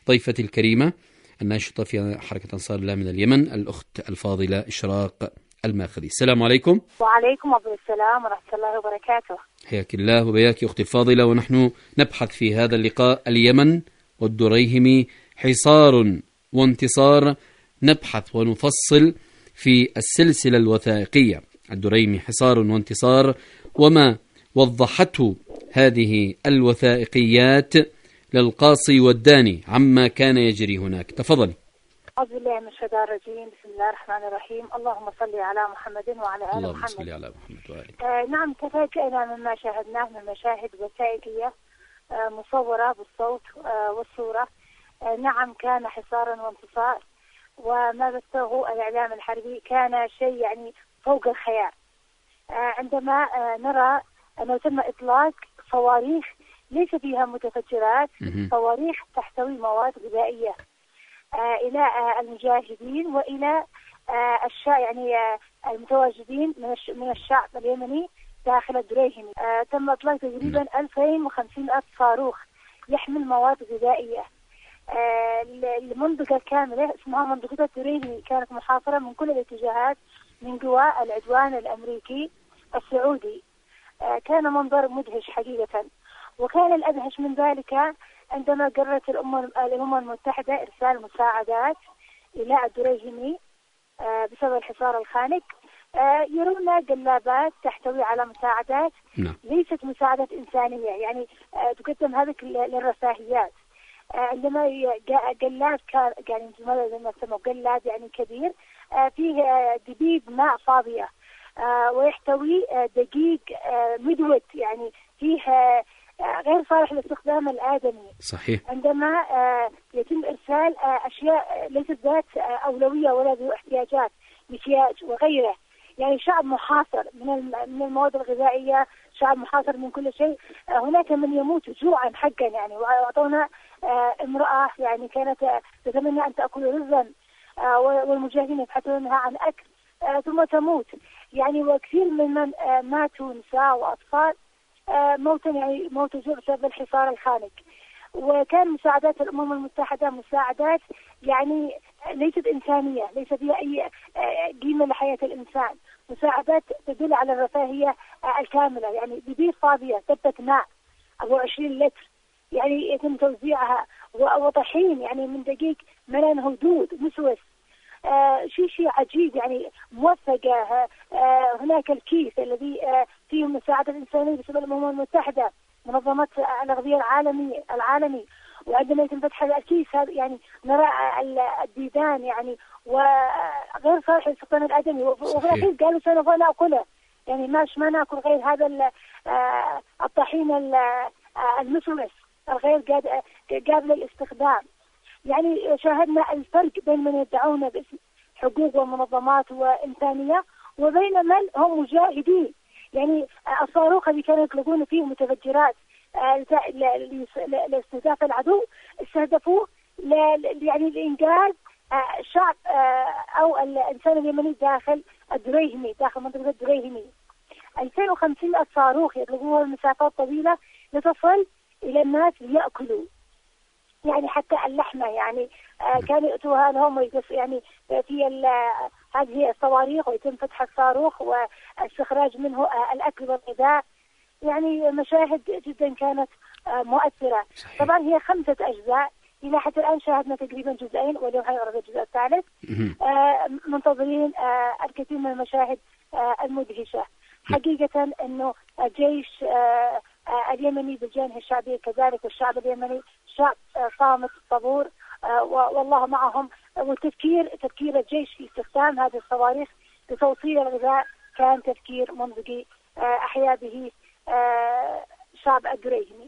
ضيفتي الكريمة الناشطة في حركة أنصار الله من اليمن، الأخت الفاضلة إشراق الماخذي. السلام عليكم. وعليكم السلام ورحمة الله وبركاته. حياك الله وبياك أختي الفاضلة. ونحن نبحث في هذا اللقاء اليمن والدريهمي حصار وانتصار، نبحث ونفصل في السلسلة الوثائقية الدريهمي حصار وانتصار وما وضحته هذه الوثائقيات للقاصي والداني عما كان يجري هناك. تفضلي. أعوذ بالله من الشيطان الرجيم. بسم الله الرحمن الرحيم. اللهم صل على محمد وعلى آل محمد. اللهم صل على محمد وآله. نعم، تفاجأنا مما شاهدناه من مشاهد وثائقية مصورة بالصوت والصورة. نعم، كان حصارا وانتصار، وما بثه الإعلام الحربي كان شيء يعني فوق الخيال. عندما نرى أنه تم إطلاق صواريخ ليس فيها متفجرات، صواريخ تحتوي مواد غذائية إلى المجاهدين وإلى يعني المتواجدين من الشعب اليمني داخل الدريهمي. تم إطلاق تقريبا 2500 صاروخ يحمل مواد غذائية. المنطقة الكاملة اسمها منطقة الدريهمي كانت محاصرة من كل الاتجاهات من قوى العدوان الأمريكي السعودي. كان منظر مدهش حقيقة. وكان الأدهش من ذلك عندما قررت الأمم المتحدة إرسال مساعدات إلى الدريهمي بسبب الحصار الخانق. يرون قلابات تحتوي على مساعدات ليست مساعدات إنسانية، يعني تقدم هذه للرفاهيات. عندما قلاب كان يعني زي ما سموا قلاب يعني كبير فيه دبيب ماء فاضية ويحتوي دقيق مدود يعني فيه غير صالح للاستخدام الآدمي. صحيح. عندما يتم إرسال أشياء ليست ذات أولوية ولا ذو احتياجات، مكياج وغيره، يعني شعب محاصر من المواد الغذائية، شعب محاصر من كل شيء. هناك من يموت جوعا حقا يعني. وأعطونا امرأة يعني كانت تتمنى أن تأكل رزا والمجاهدين يبحثونها عن أكل ثم تموت يعني. وكثير من ماتوا نساء وأطفال موتا يعني موت جوع بسبب الحصار الخانق. وكان مساعدات الأمم المتحدة مساعدات يعني ليست إنسانية، ليس فيها أي قيمة لحياة الإنسان، مساعدات تدل على الرفاهية الكاملة. يعني ببير فاضية ثبت ماء أبو 20 لتر يعني يتم توزيعها، وطحين يعني من دقيق ملانه دود مسوس. شيء عجيب يعني موثقة. هناك الكيس الذي فيه مساعدة إنسانية بسبب الأمم المتحدة منظمة الأغذية العالمي. وعندما يتم فتح الكيس هذا يعني نرى الديدان يعني وغير صالح للاستخدام الآدمي. وفي الأخير قالوا سنبغى نأكله، يعني ما نأكل غير هذا الطحين المسوس الغير قابل للاستخدام. يعني شاهدنا الفرق بين من يدعون باسم حقوق ومنظمات وإنسانية وبين من هم مجاهدين. يعني الصاروخ اللي كانوا يطلقون فيه متفجرات لاستهداف العدو استهدفوه يعني لإنقاذ شعب أو الإنسان اليمني داخل الدريهمي، داخل منطقة الدريهمي. 2500 صاروخ يطلقوها المسافات طويلة لتصل إلى الناس ليأكلوا، يعني حتى اللحمة يعني كانوا يأتوها لهم يعني في هذه الصواريخ ويتم فتح الصاروخ واستخراج منه الأكل والغذاء. يعني مشاهد جدا كانت مؤثرة. صحيح. طبعا هي 5 أجزاء، إلى حتى الآن شاهدنا تقريبا جزئين واليوم حيعرض الجزء الثالث. منتظرين الكثير من المشاهد المدهشة حقيقة. أنه الجيش اليمني بالجانب الشعبي كذلك، والشعب اليمني شعب صامت صبور والله معهم. تفكير الجيش في استخدام هذه الصواريخ لتوصيل الغذاء كان تفكير منطقي أحيا به شعب الدريهمي.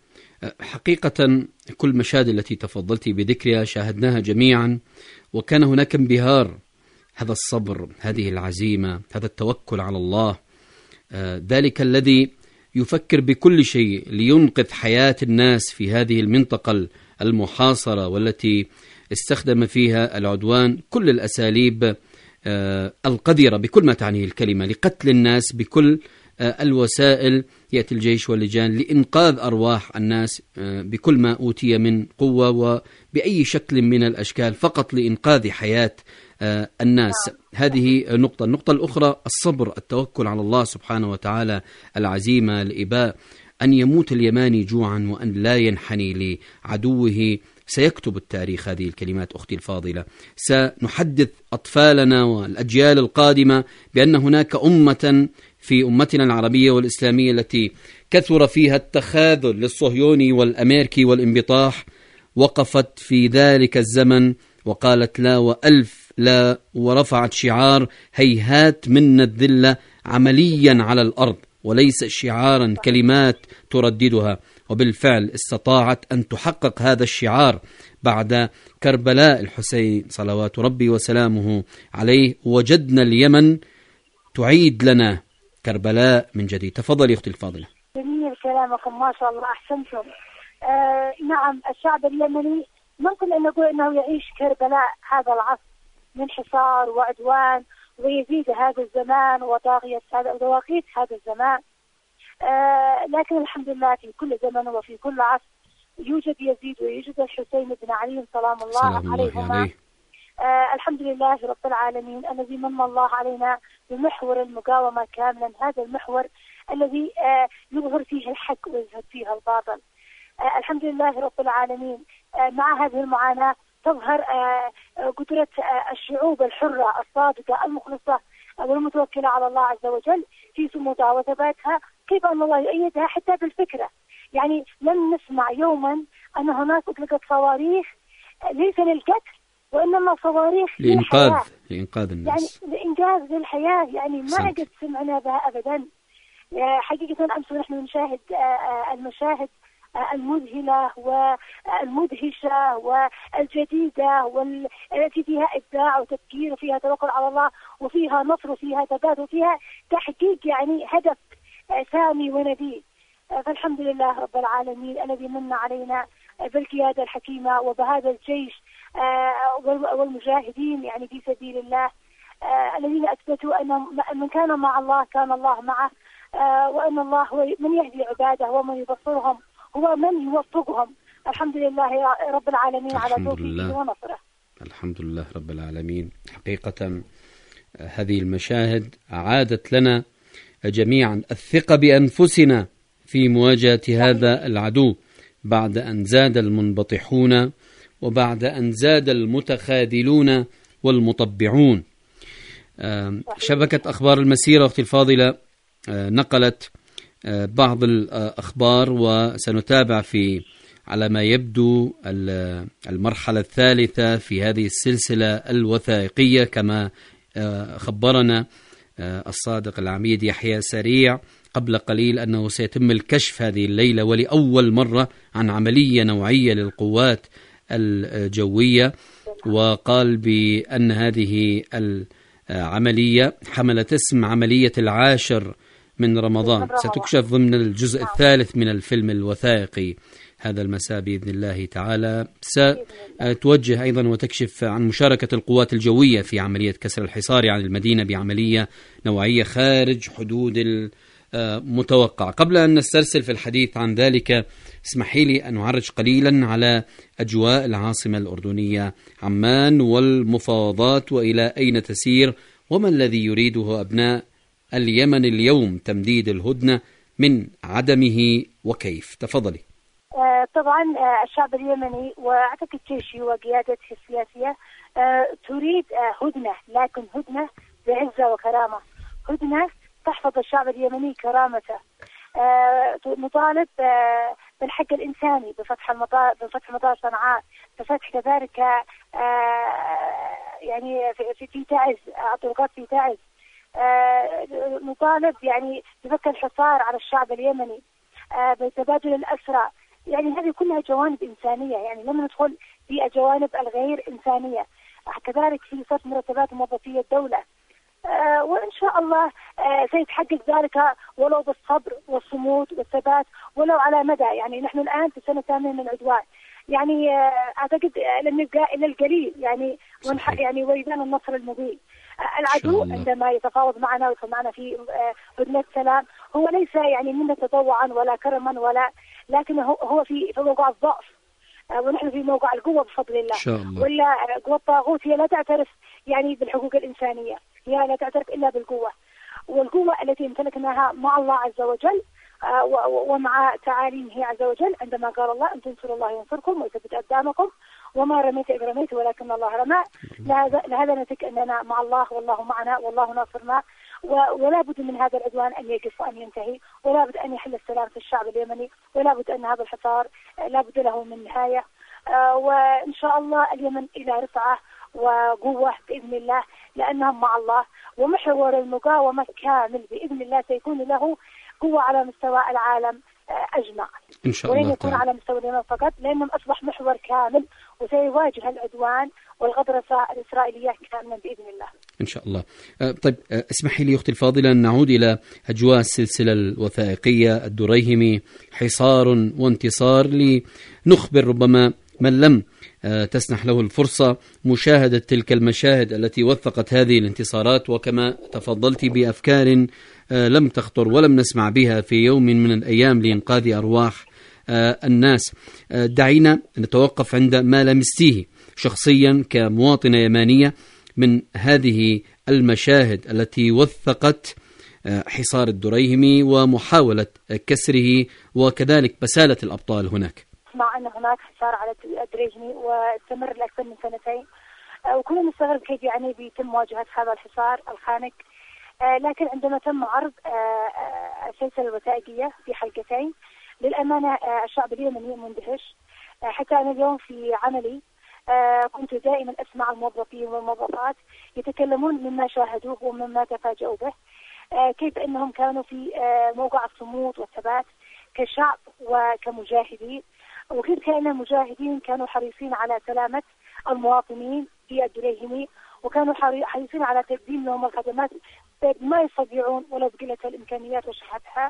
حقيقة كل المشاهد التي تفضلتي بذكرها شاهدناها جميعا، وكان هناك انبهار. هذا الصبر، هذه العزيمة، هذا التوكل على الله، ذلك الذي يفكر بكل شيء لينقذ حياة الناس في هذه المنطقة المحاصرة والتي استخدم فيها العدوان كل الأساليب القذرة بكل ما تعنيه الكلمة لقتل الناس بكل الوسائل يأتي الجيش واللجان لإنقاذ أرواح الناس بكل ما أوتي من قوة وبأي شكل من الأشكال فقط لإنقاذ حياة الناس. هذه نقطة. النقطة الأخرى الصبر، التوكل على الله سبحانه وتعالى، العزيمة، الإباء، أن يموت اليماني جوعا وأن لا ينحني لعدوه. سيكتب التاريخ هذه الكلمات أختي الفاضلة. سنحدث أطفالنا والأجيال القادمة بأن هناك أمة في أمتنا العربية والإسلامية التي كثر فيها التخاذل للصهيوني والأمريكي والانبطاح، وقفت في ذلك الزمن وقالت لا وألف لا، ورفعت شعار هيهات منا الذلة عمليا على الأرض، وليس شعارا كلمات ترددها. وبالفعل استطاعت أن تحقق هذا الشعار بعد كربلاء الحسين صلوات ربي وسلامه عليه. وجدنا اليمن تعيد لنا كربلاء من جديد. تفضلي أختي الفاضلة. جميل كلامكم، ما شاء الله أحسنتم. نعم، الشعب اليمني ممكن أن نقول أنه يعيش كربلاء هذا العصر من حصار وعدوان ويزيد هذا الزمان وطواغيت هذا الزمان. لكن الحمد لله في كل زمن وفي كل عصر يوجد يزيد ويوجد الحسين بن علي سلام الله عليهما. الحمد لله رب العالمين الذي من الله علينا بمحور المقاومة كاملا، هذا المحور الذي يظهر فيه الحق ويظهر فيه الباطل. الحمد لله رب العالمين. مع هذه المعاناة تظهر قدرة الشعوب الحرة الصادقة المخلصة والمتوكلة على الله عز وجل في صمودها وثباتها، كيف أن الله يؤيدها حتى بالفكرة. يعني لم نسمع يوما أن هناك أطلقت صواريخ ليس للقتل وإنما صواريخ لإنقاذ الناس، يعني لإنقاذ للحياة. يعني ما قد سمعنا بها أبدا. حقيقة أمس نحن نشاهد المشاهد المذهلة والمدهشة والجديدة والتي فيها إبداع وتفكير وفيها توكل على الله وفيها نصر وفيها ثبات وفيها تحقيق يعني هدف سامي ونبيل. فالحمد لله رب العالمين الذي من علينا بالقيادة الحكيمة وبهذا الجيش والمجاهدين يعني في سبيل الله الذين أثبتوا أن من كان مع الله كان الله معه، وأن الله هو من يهدي عباده ومن يبصرهم هو من يوفقهم. الحمد لله يا رب العالمين على توفيقه ونصره. الحمد لله رب العالمين. حقيقة هذه المشاهد أعادت لنا جميعا الثقة بأنفسنا في مواجهة هذا العدو، بعد أن زاد المنبطحون وبعد أن زاد المتخاذلون والمطبعون. شبكة أخبار المسيرة أختي الفاضلة نقلت بعض الأخبار، وسنتابع على ما يبدو المرحلة الثالثة في هذه السلسلة الوثائقية كما خبرنا الصادق العميد يحيى سريع قبل قليل أنه سيتم الكشف هذه الليلة ولأول مرة عن عملية نوعية للقوات الجوية، وقال بأن هذه العملية حملت اسم عملية 10 من رمضان، ستكشف ضمن الجزء الثالث من الفيلم الوثائقي هذا المساء بإذن الله تعالى. ستوجه أيضا وتكشف عن مشاركة القوات الجوية في عملية كسر الحصار عن المدينة بعملية نوعية خارج حدود المتوقع. قبل أن نسترسل في الحديث عن ذلك اسمحي لي أن أعرج قليلا على أجواء العاصمة الأردنية عمان والمفاوضات وإلى أين تسير، وما الذي يريده أبناء اليمن اليوم تمديد الهدنة من عدمه وكيف. تفضلي. طبعا الشعب اليمني واعتقد جيشي وقيادته السياسية تريد هدنة، لكن هدنة بعزة وكرامة، هدنة تحفظ الشعب اليمني كرامته. نطالب بالحق الإنساني بفتح مطار صنعاء، بفتح كذلك يعني في تعز الطرقات في تعز. نطالب يعني بفك الحصار على الشعب اليمني، بتبادل الأسرى. يعني هذه كلها جوانب إنسانية، يعني لم ندخل في الجوانب الغير إنسانية. كذلك في صرف مرتبات موظفي الدولة، وإن شاء الله سيتحقق ذلك ولو بالصبر والصمود والثبات ولو على مدى. يعني نحن الآن في السنة الثامنة من العدوان، يعني أعتقد لم يبقى إلا القليل يعني ويدان النصر المبين. العدو عندما يتفاوض معنا ويدخل معنا في هدنة سلام هو ليس يعني منا تطوعا ولا كرما لكن هو في موقع الضعف، ونحن في موقع القوة بفضل الله. شاء الله. ولا قوى الطاغوت هي لا تعترف يعني بالحقوق الإنسانية، هي لا تعترف إلا بالقوة، والقوة التي امتلكناها مع الله عز وجل ومع تعاليمه عز وجل، عندما قال الله أن تنصروا الله ينصركم ويثبت أقدامكم وما رميت إذ رميت ولكن الله رمى. لهذا نتك أننا مع الله والله معنا والله ناصرنا، ولا بد من هذا العدوان أن يقف وأن ينتهي، ولا بد أن يحل السلام في الشعب اليمني، ولا بد أن هذا الحصار لا بد له من نهاية. وإن شاء الله اليمن إلى رفعة وقوة بإذن الله، لأنهم مع الله، ومحور المقاومة كامل بإذن الله سيكون له قوة على مستوى العالم أجمع، إن شاء الله ولن يكون على مستوى اليمن فقط، لأنهم أصبح محور كامل وسيواجه العدوان والغطرسة الإسرائيلية كاملا بإذن الله إن شاء الله. طيب اسمحي لي أختي الفاضلة أن نعود إلى أجواء السلسلة الوثائقية الدريهمي حصار وانتصار، لنخبر ربما من لم تسنح له الفرصة مشاهدة تلك المشاهد التي وثقت هذه الانتصارات، وكما تفضلت بأفكار لم تخطر ولم نسمع بها في يوم من الأيام لإنقاذ أرواح الناس. دعينا نتوقف عند ما لمستيه شخصيا كمواطنة يمانية من هذه المشاهد التي وثقت حصار الدريهمي ومحاولة كسره وكذلك بسالة الأبطال هناك. مع أن هناك حصار على الدريهمي واستمر لأكثر من 2 سنين، وكنا نستغرب كيف يعني بيتم مواجهة هذا الحصار الخانق. لكن عندما تم عرض السلسلة الوثائقية في حلقتين، للأمانة الشعب اليمني مندهش. حتى أنا اليوم في عملي كنت دائما أسمع الموظفين والموظفات يتكلمون مما شاهدوه ومما تفاجؤوا به، كيف أنهم كانوا في موقع الصمود والثبات كشعب وكمجاهدين، وكيف كان المجاهدين كانوا حريصين على سلامة المواطنين في الدريهمي، وكانوا حريصين على تقديم لهم الخدمات ما يستطيعون ولو بقلة الإمكانيات وشحتها.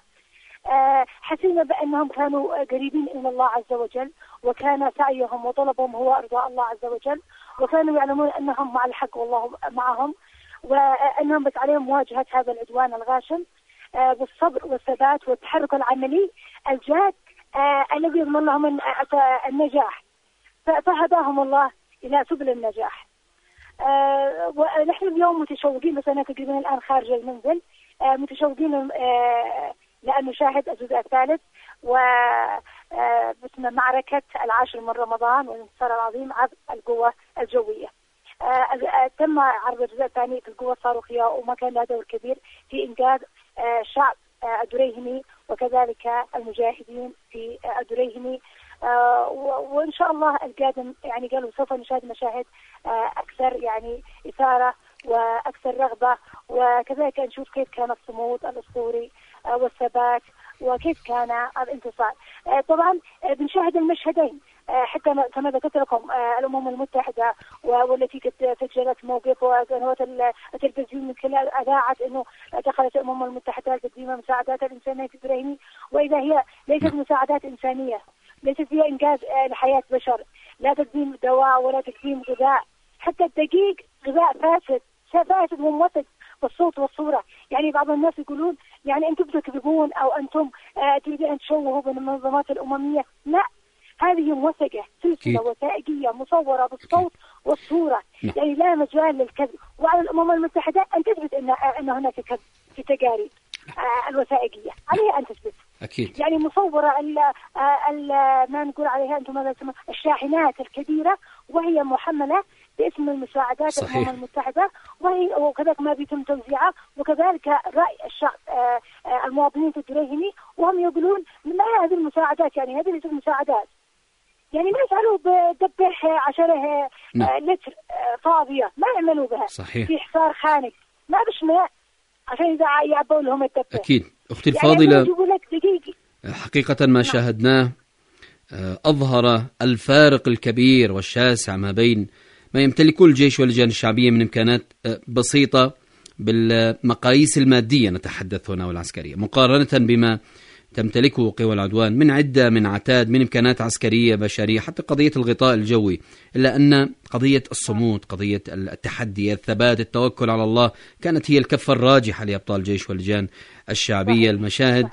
حسينا بأنهم كانوا قريبين من الله عز وجل، وكان سعيهم وطلبهم هو إرضاء الله عز وجل، وكانوا يعلمون أنهم مع الحق والله معهم، وأنهم بس عليهم مواجهة هذا العدوان الغاشم بالصبر والثبات والتحرك العملي الجاد الذي يضمن لهم النجاح، فهداهم الله إلى سبل النجاح. ونحن اليوم متشوقين، بس أنا تقريبا الآن خارج المنزل، متشوقين لأن نشاهد الجزء الثالث باسم معركة 10 من رمضان والانتصار العظيم عبر القوة الجوية. تم عرض الجزء الثاني في القوة الصاروخية، وما كان لها دور كبير في إنقاذ شعب الدريهمي وكذلك المجاهدين في الدريهمي. وإن شاء الله القادم يعني قالوا سوف نشاهد مشاهد أكثر يعني إثارة وأكثر رغبة، وكذلك نشوف كيف كان الصمود الأسطوري والثبات وكيف كان الانتصار. طبعا بنشاهد المشهدين، حتى كما ذكرت لكم الأمم المتحدة والتي سجلت موقف، وقنوات التلفزيون من خلال أذاعت أنه دخلت الأمم المتحدة تقديم مساعدات الإنسانية في الدريهمي، وإذا هي ليست مساعدات إنسانية، ليست فيها إنقاذ لحياة بشر، لا تقديم دواء ولا تقديم غذاء، حتى الدقيق غذاء فاسد وموثق بالصوت والصورة. يعني بعض الناس يقولون يعني أنتم تكذبون أو أنتم تريدون أن تشوهوا بالمنظمات الأممية. لا، هذه موثقة، سلسلة وثائقية مصورة بالصوت والصورة، يعني لا مجال للكذب، وعلى الأمم المتحدة أن تثبت أن هناك كذب في التقارير الوثائقية، عليها أن تثبت. أكيد. يعني مصورة ما نقول عليها أنتم ماذا تسمى الشاحنات الكبيرة، وهي محملة باسم المساعدات الأمم المتحدة، وكذلك ما بيتم توزيعها، وكذلك رأي الشعب المواطنين في الدريهمي، وهم يقولون ما هذه المساعدات، يعني هذه ليست مساعدات، يعني ما يفعلوا بدبه 10 لتر فاضية، ما يعملوا بها. صحيح. في حصار خانق ما بش ماء عشان إذا يعبوا لهم الدبه. أكيد أختي الفاضلة، يعني حقيقة ما شاهدناه أظهر الفارق الكبير والشاسع ما بين ما يمتلكه الجيش واللجان الشعبية من إمكانات بسيطة بالمقاييس المادية، نتحدث هنا والعسكرية، مقارنة بما تمتلكه قوى العدوان من عدة، من عتاد، من إمكانات عسكرية بشرية، حتى قضية الغطاء الجوي، إلا أن قضية الصمود، قضية التحدي، الثبات، التوكل على الله كانت هي الكفة الراجحة لأبطال الجيش واللجان الشعبية. المشاهد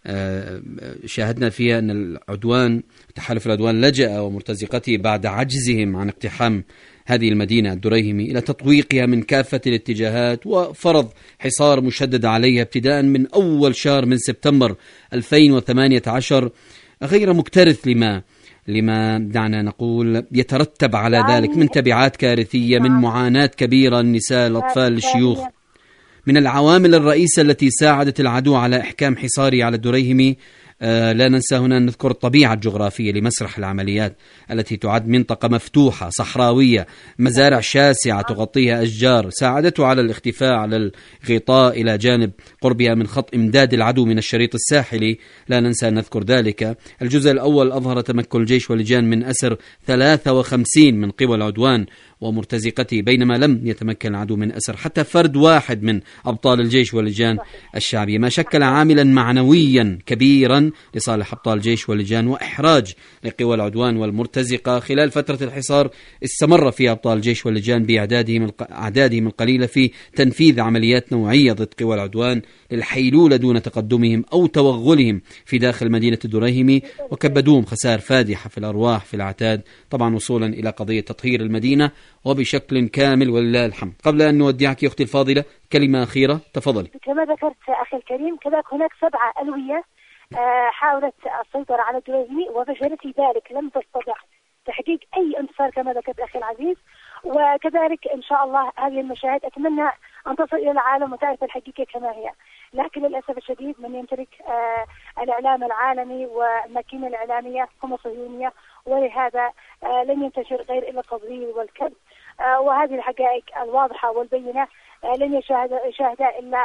شاهدنا فيها أن العدوان، تحالف العدوان، لجأ ومرتزقته بعد عجزهم عن اقتحام هذه المدينة الدريهمي إلى تطويقها من كافة الاتجاهات، وفرض حصار مشدد عليها ابتداء من أول شهر من سبتمبر 2018، غير مكترث لما دعنا نقول يترتب على ذلك من تبعات كارثية، من معاناة كبيرة للنساء، الأطفال، الشيوخ. من العوامل الرئيسة التي ساعدت العدو على إحكام حصاره على الدريهمي لا ننسى هنا أن نذكر الطبيعة الجغرافية لمسرح العمليات التي تعد منطقة مفتوحة صحراوية، مزارع شاسعة تغطيها أشجار، ساعدته على الاختفاء على الغطاء إلى جانب قربها من خط إمداد العدو من الشريط الساحلي. لا ننسى أن نذكر ذلك. الجزء الأول أظهر تمكن الجيش واللجان من أسر 53 من قوى العدوان ومرتزقته، بينما لم يتمكن العدو من أسر حتى فرد واحد من أبطال الجيش واللجان الشعبية، ما شكل عاملا معنويا كبيرا لصالح أبطال الجيش واللجان وإحراج لقوى العدوان والمرتزقة. خلال فترة الحصار استمر فيها أبطال الجيش واللجان بأعدادهم القليلة في تنفيذ عمليات نوعية ضد قوى العدوان للحيلولة دون تقدمهم أو توغلهم في داخل مدينة الدريهمي، وكبدوهم خسائر فادحة في الأرواح في العتاد، طبعا وصولا إلى قضية تطهير المدينة وبشكل كامل ولله الحمد. قبل أن نودعك أختي الفاضلة كلمة أخيرة، تفضلي. كما ذكرت أخي الكريم، كذلك هناك 7 ألوية حاولت السيطرة على الدريهمي وفشلت ذلك، لم تستطع تحقيق أي انتصار كما ذكرت أخي العزيز. وكذلك إن شاء الله هذه المشاهد أتمنى أن تصل إلى العالم وتعرف الحقيقة كما هي، لكن للأسف الشديد من يمتلك الإعلام العالمي والماكينة الإعلامية هم الصهيونية، ولهذا لن ينتشر غير إلا التضليل والكذب، وهذه الحقائق الواضحة والبينة لن يشاهدها إلا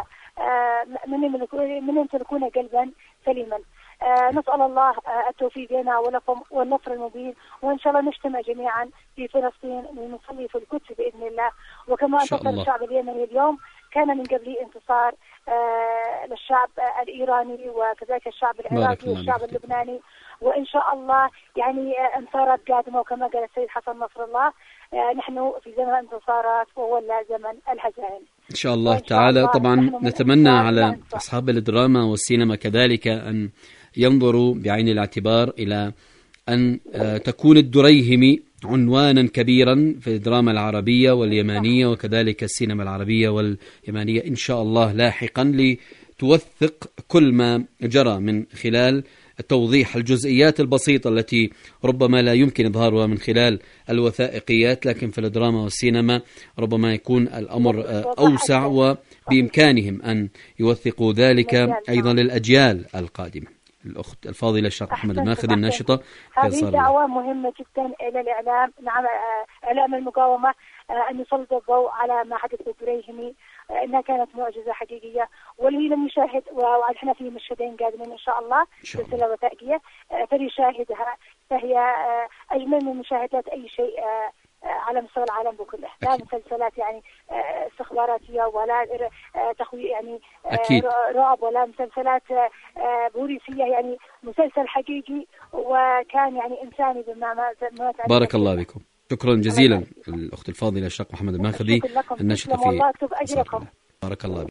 من يمتلكون قلبا سليما. نسأل الله التوفيق لنا ولكم والنصر المبين، وإن شاء الله نجتمع جميعا في فلسطين ونصلي في القدس بإذن الله. وكما انتصر الشعب اليمني اليوم كان من قبل انتصار للشعب الإيراني وكذلك الشعب العراقي والشعب اللبناني، وإن شاء الله يعني انتصارات قادمة. وكما قال السيد حسن نصر الله نحن في زمن انتصارات وهو زمن الهزائم إن شاء الله تعالى. طبعا نتمنى على أصحاب الدراما والسينما كذلك أن ينظروا بعين الاعتبار إلى أن تكون الدريهمي عنوانا كبيرا في الدراما العربية واليمانية وكذلك السينما العربية واليمانية إن شاء الله لاحقا، لتوثق كل ما جرى من خلال توضيح الجزئيات البسيطة التي ربما لا يمكن إظهارها من خلال الوثائقيات، لكن في الدراما والسينما ربما يكون الأمر أوسع، وبإمكانهم أن يوثقوا ذلك أيضا للأجيال القادمة. الأخت الفاضلة الشيخ محمد الماخذي الناشطة، هذه دعوة مهمة جدا إلى الإعلام، نعم إعلام المقاومة، أن يسلط الضوء على ما حدث في الدريهمي، إنها كانت معجزة حقيقية، واللي لم يشاهد وإحنا في مشهدين قادمين إن شاء الله سلسلة وثائقية فليشاهدها، فهي أجمل من مشاهدات أي شيء على مستوى العالم كله، لا مسلسلات يعني استخباراتية ولا تخويف يعني رعب، ولا مسلسلات بوليسية، يعني مسلسل حقيقي وكان يعني إنساني بمعنى. بارك الله بكم، شكرا جزيلا الأخت الفاضلة الشيخ محمد الماخذي الناشطة في. بارك الله.